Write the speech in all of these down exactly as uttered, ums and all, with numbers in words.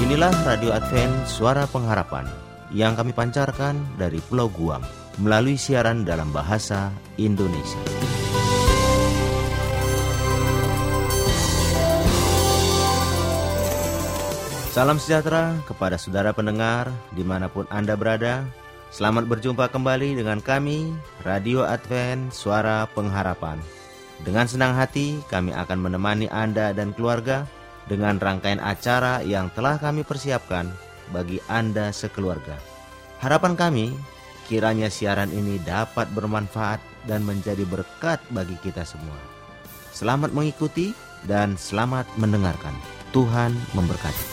Inilah Radio Advent Suara Pengharapan yang kami pancarkan dari Pulau Guam melalui siaran dalam bahasa Indonesia. Salam sejahtera kepada saudara pendengar dimanapun Anda berada. Selamat berjumpa kembali dengan kami, Radio Advent Suara Pengharapan. Dengan senang hati kami akan menemani Anda dan keluarga dengan rangkaian acara yang telah kami persiapkan bagi Anda sekeluarga. Harapan kami, kiranya siaran ini dapat bermanfaat dan menjadi berkat bagi kita semua. Selamat mengikuti dan selamat mendengarkan. Tuhan memberkati.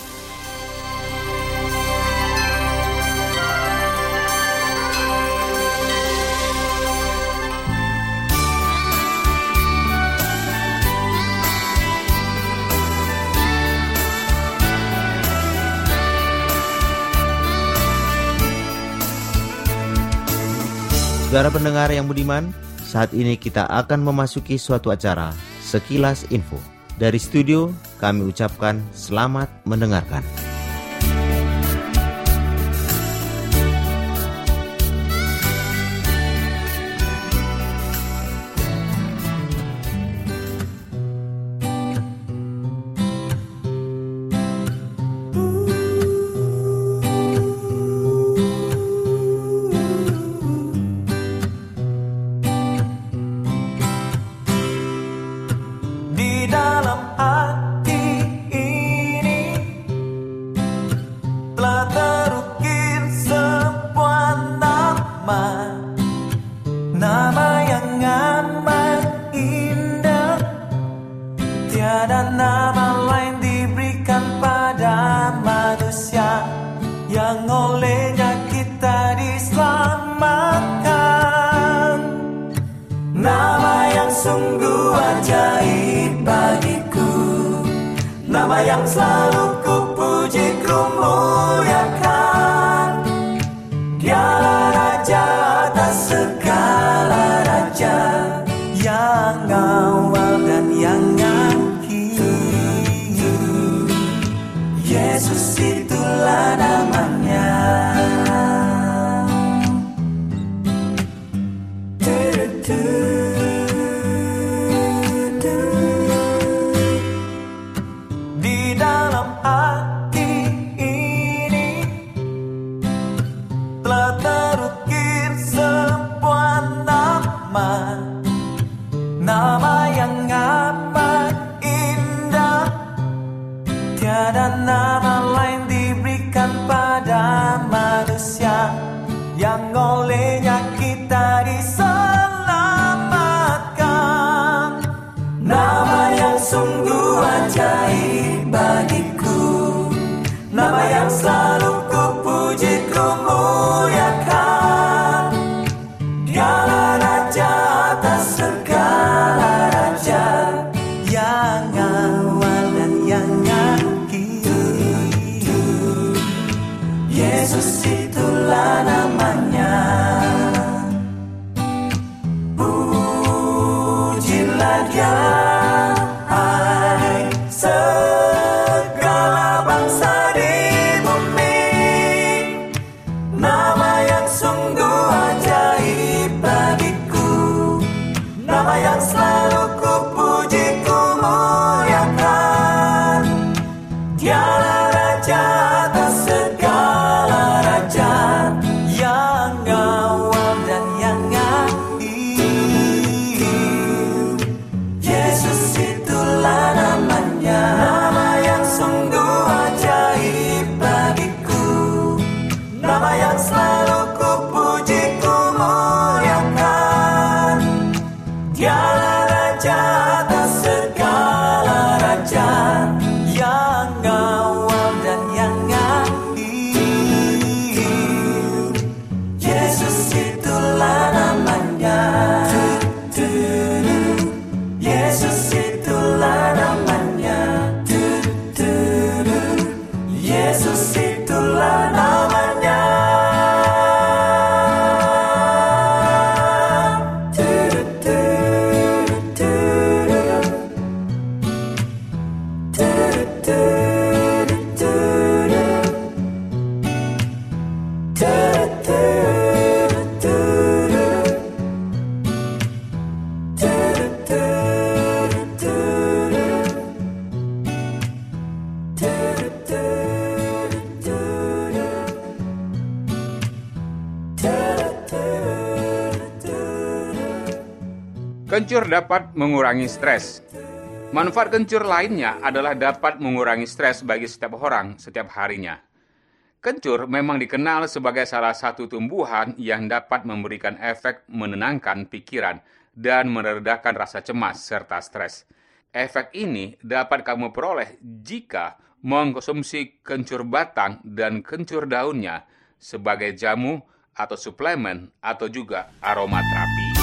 Saudara pendengar yang budiman, saat ini kita akan memasuki suatu acara Sekilas Info. Dari studio kami ucapkan selamat mendengarkan. Nama yang selalu ku puji, ku muliakan. Dialah Raja atas segala raja, yang awal dan yang akhir. Yesus itulah namanya. Nama yang amat indah, tiada nama lain diberikan pada manusia, yang olehnya kita diselamatkan. Nama yang sungguh ajaib bagiku, nama yang selalu ku puji, ku muliakan. Dialah Raja atas segala raja, yang awal dan yang akhir. Kencur dapat mengurangi stres. Manfaat kencur lainnya adalah dapat mengurangi stres bagi setiap orang setiap harinya. Kencur memang dikenal sebagai salah satu tumbuhan yang dapat memberikan efek menenangkan pikiran dan meredakan rasa cemas serta stres. Efek ini dapat kamu peroleh jika mengkonsumsi kencur batang dan kencur daunnya sebagai jamu atau suplemen atau juga aromaterapi.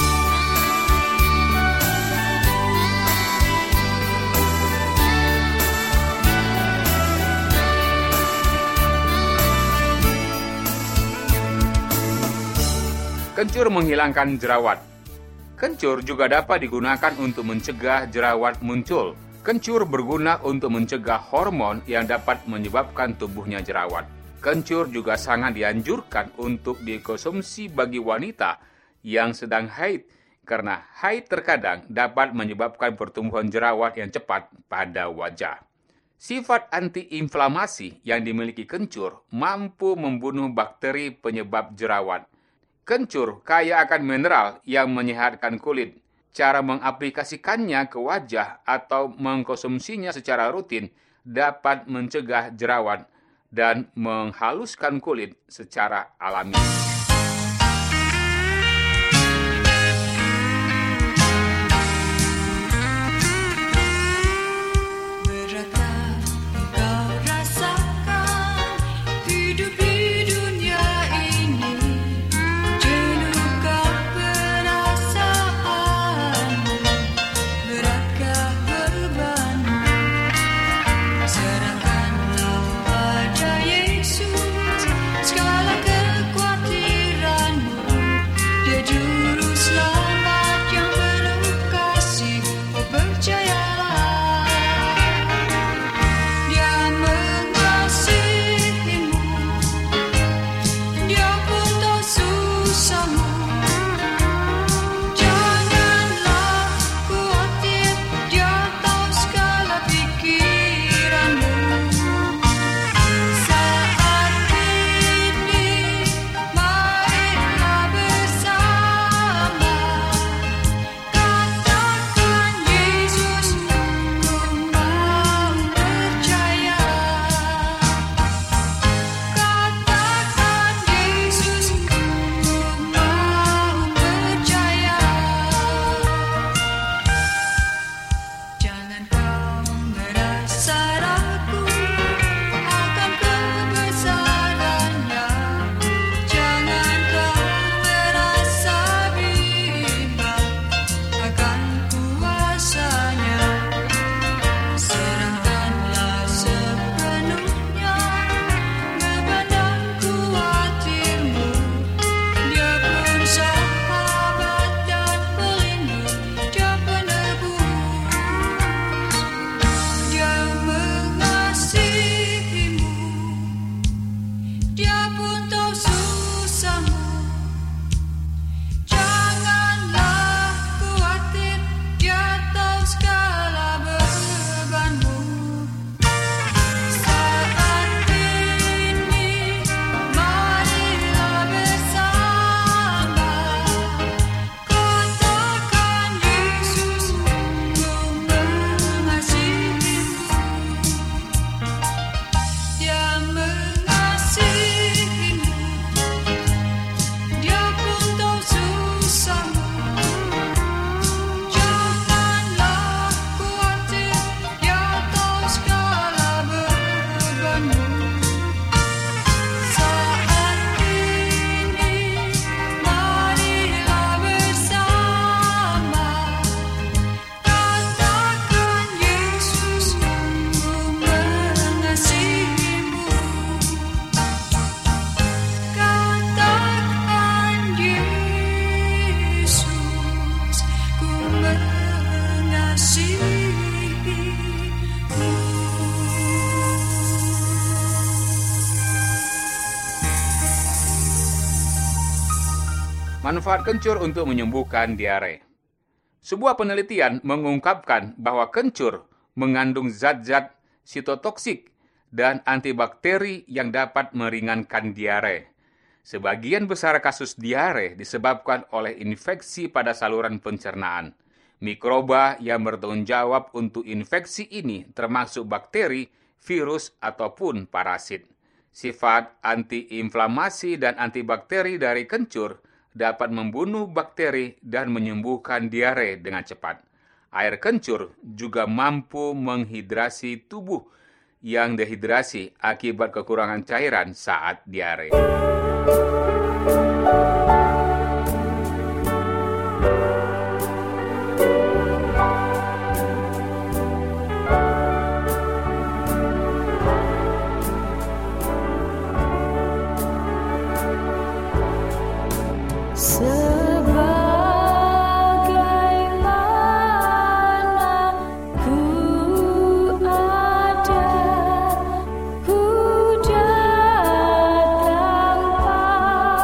Kencur menghilangkan jerawat. Kencur juga dapat digunakan untuk mencegah jerawat muncul. Kencur berguna untuk mencegah hormon yang dapat menyebabkan tubuhnya jerawat. Kencur juga sangat dianjurkan untuk dikonsumsi bagi wanita yang sedang haid, karena haid terkadang dapat menyebabkan pertumbuhan jerawat yang cepat pada wajah. Sifat antiinflamasi yang dimiliki kencur mampu membunuh bakteri penyebab jerawat. Kencur kaya akan mineral yang menyehatkan kulit. Cara mengaplikasikannya ke wajah atau mengkonsumsinya secara rutin dapat mencegah jerawat dan menghaluskan kulit secara alami. Manfaat kencur untuk menyembuhkan diare. Sebuah penelitian mengungkapkan bahwa kencur mengandung zat-zat sitotoksik dan antibakteri yang dapat meringankan diare. Sebagian besar kasus diare disebabkan oleh infeksi pada saluran pencernaan. Mikroba yang bertanggung jawab untuk infeksi ini termasuk bakteri, virus, ataupun parasit. Sifat antiinflamasi dan antibakteri dari kencur dapat membunuh bakteri dan menyembuhkan diare dengan cepat. Air kencur juga mampu menghidrasi tubuh yang dehidrasi akibat kekurangan cairan saat diare. Ku datang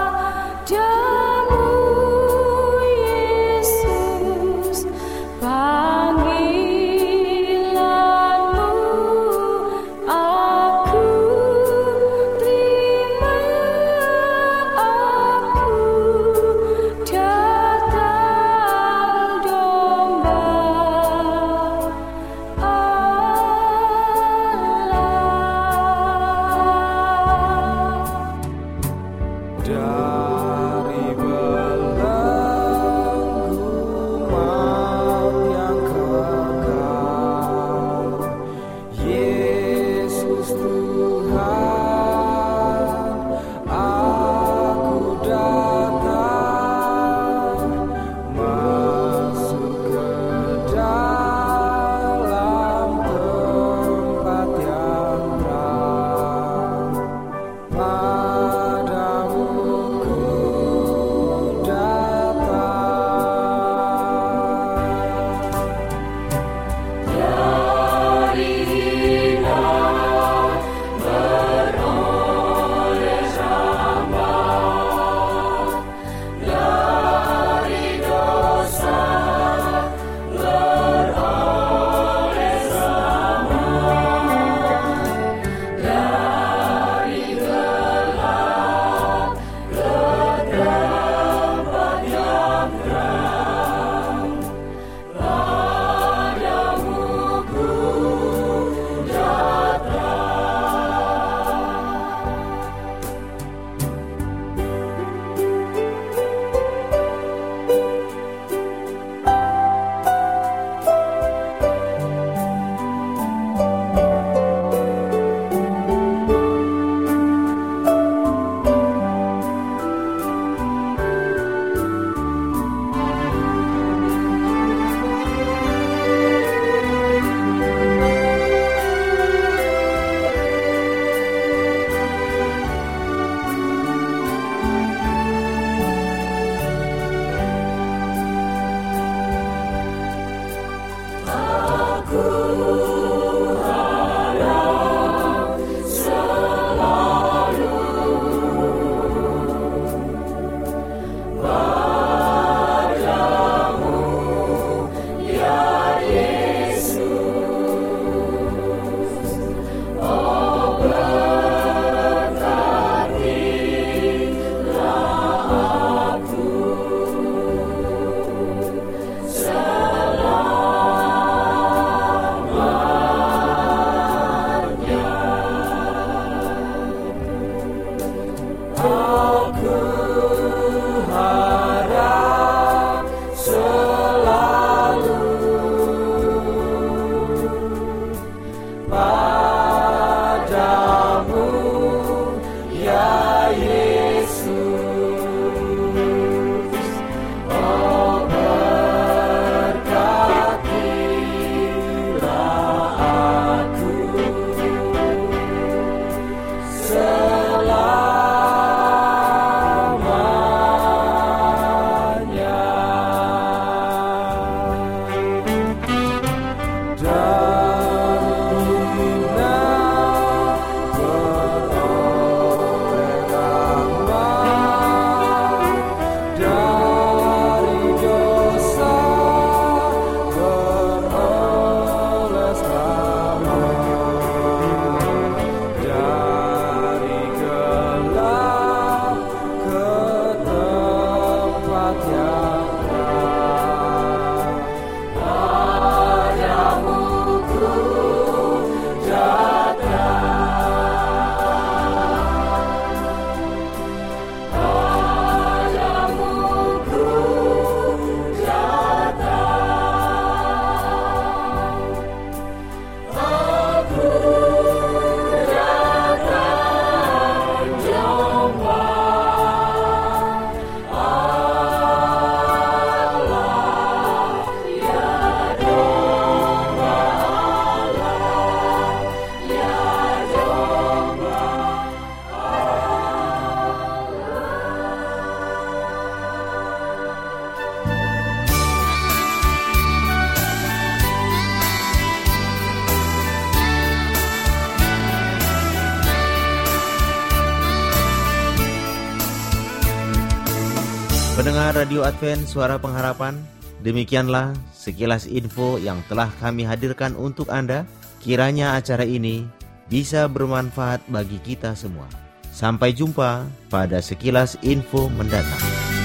Pendengar Radio Advent Suara Pengharapan, demikianlah sekilas info yang telah kami hadirkan untuk Anda. Kiranya acara ini bisa bermanfaat bagi kita semua. Sampai jumpa pada sekilas info mendatang.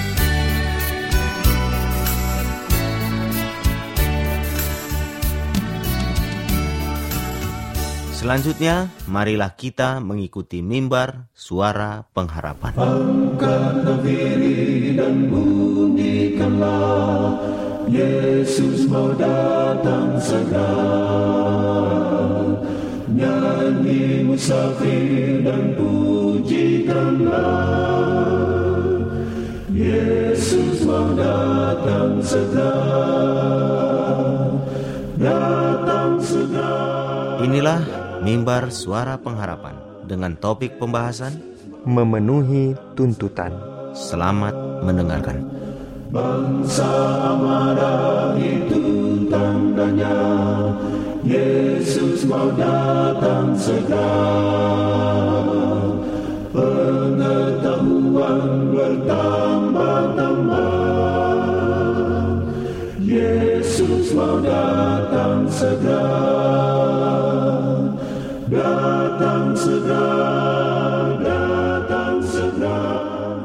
Selanjutnya, marilah kita mengikuti mimbar Suara Pengharapan. Angkatlah diri dan bunyikanlah, Yesus mau datang segera. Nyanyi musafir dan pujikanlah, Yesus mau datang segera. Datang segera. Inilah Mimbar Suara Pengharapan dengan topik pembahasan memenuhi tuntutan. Selamat mendengarkan. Bangsa marah itu tandanya, Yesus mau datang segera. Pengetahuan bertambah-tambah, Yesus mau datang segera. Datang segera, datang segera,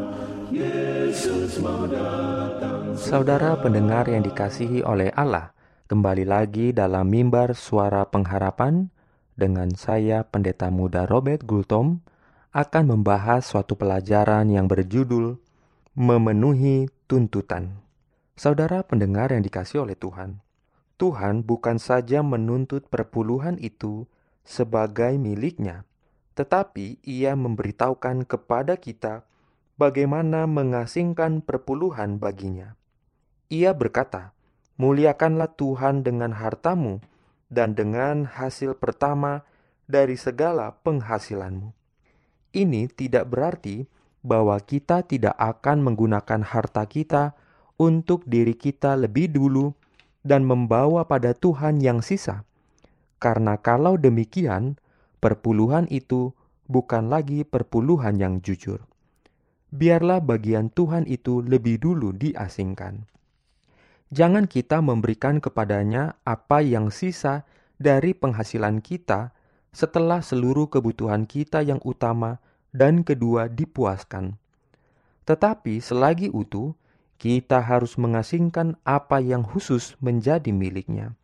Yesus mau datang segera. Saudara pendengar yang dikasihi oleh Allah, kembali lagi dalam Mimbar Suara Pengharapan dengan saya Pendeta Muda Robert Gultom akan membahas suatu pelajaran yang berjudul memenuhi tuntutan. Saudara pendengar yang dikasihi oleh Tuhan, Tuhan bukan saja menuntut perpuluhan itu sebagai miliknya, tetapi Ia memberitahukan kepada kita bagaimana mengasingkan perpuluhan baginya. Ia berkata, "Muliakanlah Tuhan dengan hartamu dan dengan hasil pertama dari segala penghasilanmu." Ini tidak berarti bahwa kita tidak akan menggunakan harta kita untuk diri kita lebih dulu dan membawa pada Tuhan yang sisa. Karena kalau demikian, perpuluhan itu bukan lagi perpuluhan yang jujur. Biarlah bagian Tuhan itu lebih dulu diasingkan. Jangan kita memberikan kepadanya apa yang sisa dari penghasilan kita setelah seluruh kebutuhan kita yang utama dan kedua dipuaskan. Tetapi selagi utuh, kita harus mengasingkan apa yang khusus menjadi miliknya.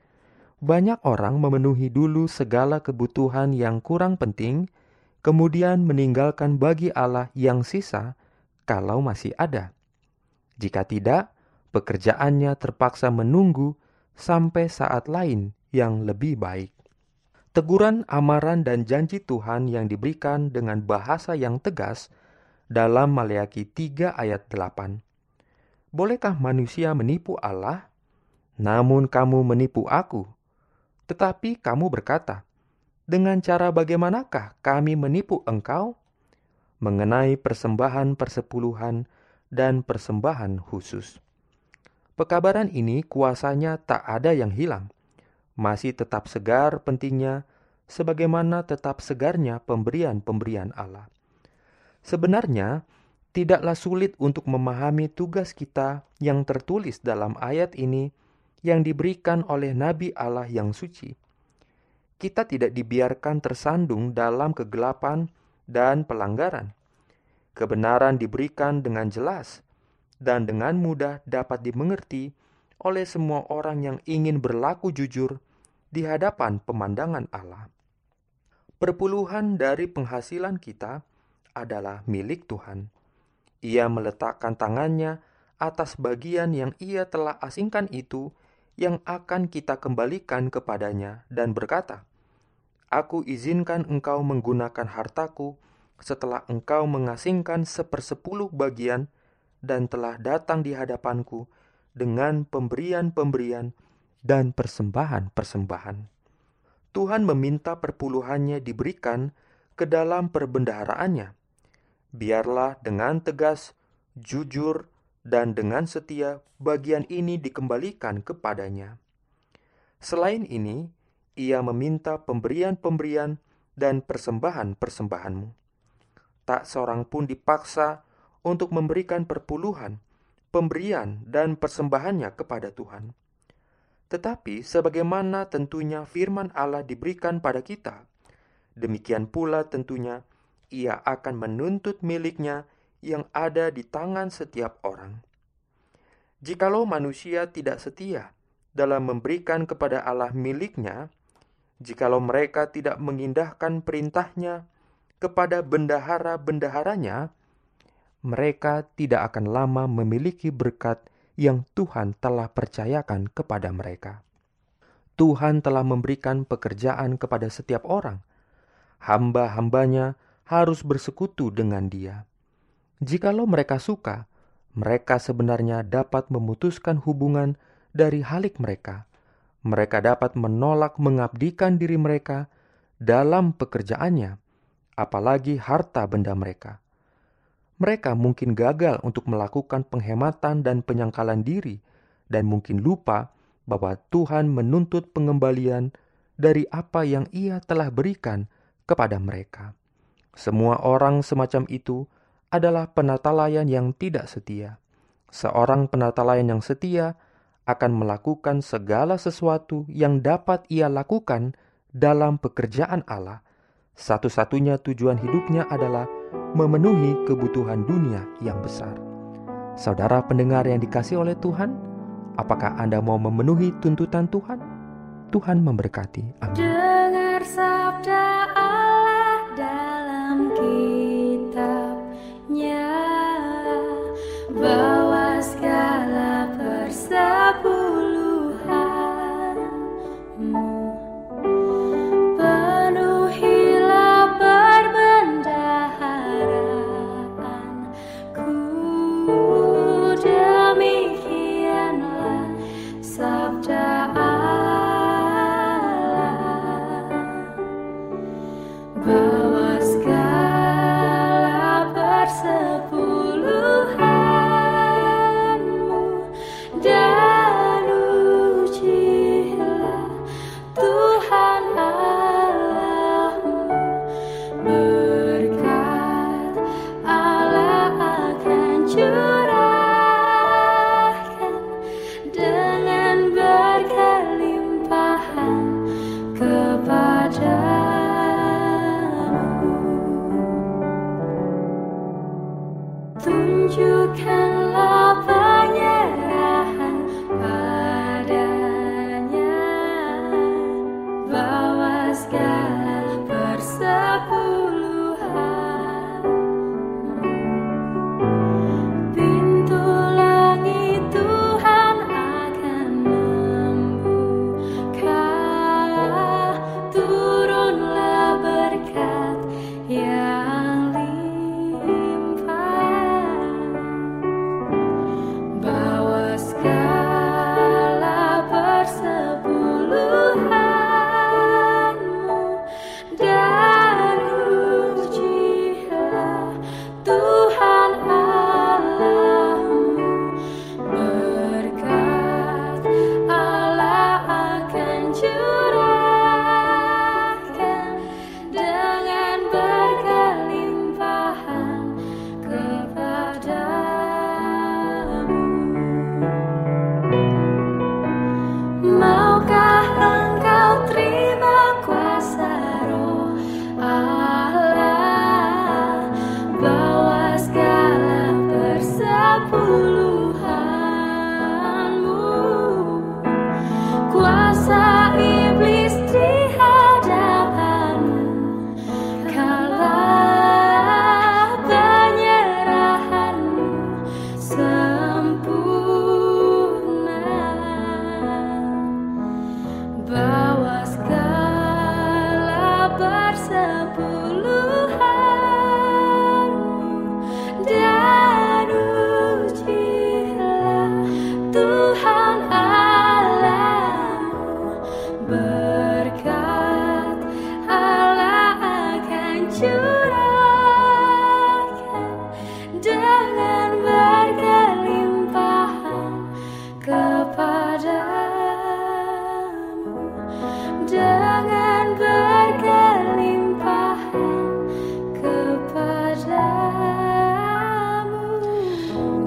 Banyak orang memenuhi dulu segala kebutuhan yang kurang penting, kemudian meninggalkan bagi Allah yang sisa kalau masih ada. Jika tidak, pekerjaannya terpaksa menunggu sampai saat lain yang lebih baik. Teguran, amaran, dan janji Tuhan yang diberikan dengan bahasa yang tegas dalam Maleakhi tiga ayat delapan. Bolehkah manusia menipu Allah? Namun kamu menipu aku. Tetapi kamu berkata, dengan cara bagaimanakah kami menipu engkau? Mengenai persembahan persepuluhan dan persembahan khusus. Pekabaran ini kuasanya tak ada yang hilang. Masih tetap segar pentingnya, sebagaimana tetap segarnya pemberian-pemberian Allah. Sebenarnya, tidaklah sulit untuk memahami tugas kita yang tertulis dalam ayat ini yang diberikan oleh Nabi Allah yang suci. Kita tidak dibiarkan tersandung dalam kegelapan dan pelanggaran. Kebenaran diberikan dengan jelas dan dengan mudah dapat dimengerti oleh semua orang yang ingin berlaku jujur di hadapan pemandangan Allah. Perpuluhan dari penghasilan kita adalah milik Tuhan. Ia meletakkan tangannya atas bagian yang Ia telah asingkan itu yang akan kita kembalikan kepadanya dan berkata, "Aku izinkan engkau menggunakan hartaku setelah engkau mengasingkan sepersepuluh bagian dan telah datang di hadapanku dengan pemberian-pemberian dan persembahan-persembahan." Tuhan meminta perpuluhannya diberikan ke dalam perbendaharaannya. Biarlah dengan tegas, jujur, dan dengan setia bagian ini dikembalikan kepadanya. Selain ini, Ia meminta pemberian-pemberian dan persembahan-persembahanmu. Tak seorang pun dipaksa untuk memberikan perpuluhan pemberian dan persembahannya kepada Tuhan. Tetapi sebagaimana tentunya firman Allah diberikan pada kita, demikian pula tentunya Ia akan menuntut miliknya yang ada di tangan setiap orang. Jikalau manusia tidak setia dalam memberikan kepada Allah miliknya, jikalau mereka tidak mengindahkan perintahnya kepada bendahara-bendaharanya, mereka tidak akan lama memiliki berkat yang Tuhan telah percayakan kepada mereka. Tuhan telah memberikan pekerjaan kepada setiap orang. Hamba-hambanya harus bersekutu dengan Dia. Jikalau mereka suka, mereka sebenarnya dapat memutuskan hubungan dari halik mereka. Mereka dapat menolak mengabdikan diri mereka dalam pekerjaannya, apalagi harta benda mereka. Mereka mungkin gagal untuk melakukan penghematan dan penyangkalan diri, dan mungkin lupa bahwa Tuhan menuntut pengembalian dari apa yang Ia telah berikan kepada mereka. Semua orang semacam itu adalah penatalayan yang tidak setia. Seorang penatalayan yang setia akan melakukan segala sesuatu yang dapat ia lakukan dalam pekerjaan Allah. Satu-satunya tujuan hidupnya adalah memenuhi kebutuhan dunia yang besar. Saudara pendengar yang dikasihi oleh Tuhan, apakah Anda mau memenuhi tuntutan Tuhan? Tuhan memberkati. Amin. Dengar sabda Allah dalam kitabnya, bahwa segala persepuluhanmu penuhilah perbendaharaanku. Demikianlah sabda Allah, bahwa segala persepuluhanmu dan ujilah Tuhan Allahmu. Berkat Allah akan curahkan dengan berkelimpahan kepadamu. Tunjukkanlah penyerahan padanya, bahwa segala persepuluhanmu pintu langit Tuhan akan membuka. Turunlah berkat yang limpah.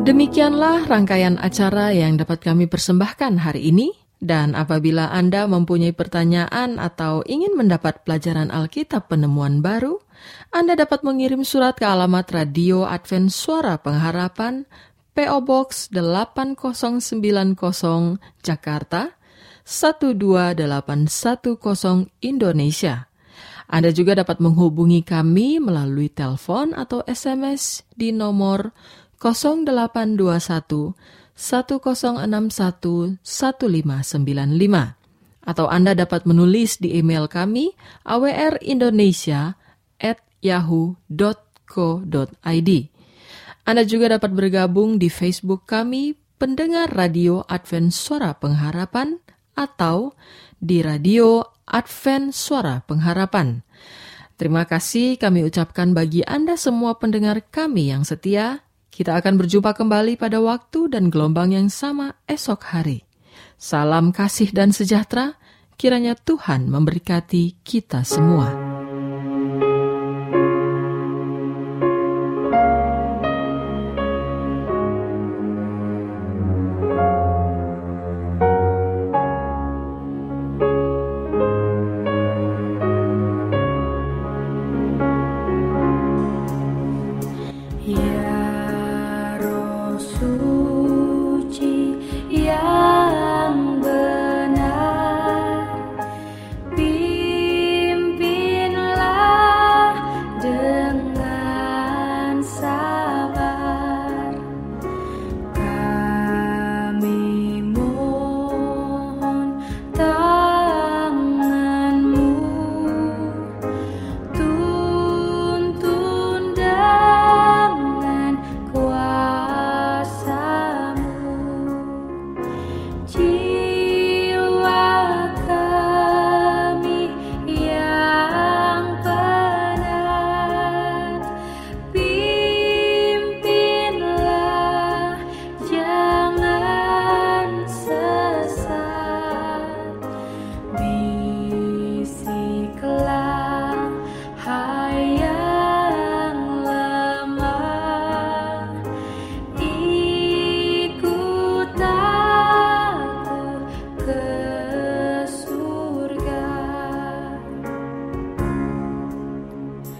Demikianlah rangkaian acara yang dapat kami persembahkan hari ini. Dan apabila Anda mempunyai pertanyaan atau ingin mendapat pelajaran Alkitab penemuan baru, Anda dapat mengirim surat ke alamat Radio Advent Suara Pengharapan, P O Box delapan nol sembilan nol Jakarta satu dua delapan satu nol Indonesia. Anda juga dapat menghubungi kami melalui telepon atau S M S di nomor nol delapan dua satu satu nol enam satu satu lima sembilan lima. Atau Anda dapat menulis di email kami awrindonesia at yahoo dot co dot id. Anda juga dapat bergabung di Facebook kami, Pendengar Radio Advent Suara Pengharapan, atau di Radio Advent Suara Pengharapan. Terima kasih kami ucapkan bagi Anda semua pendengar kami yang setia. Kita akan berjumpa kembali pada waktu dan gelombang yang sama esok hari. Salam kasih dan sejahtera, kiranya Tuhan memberkati kita semua.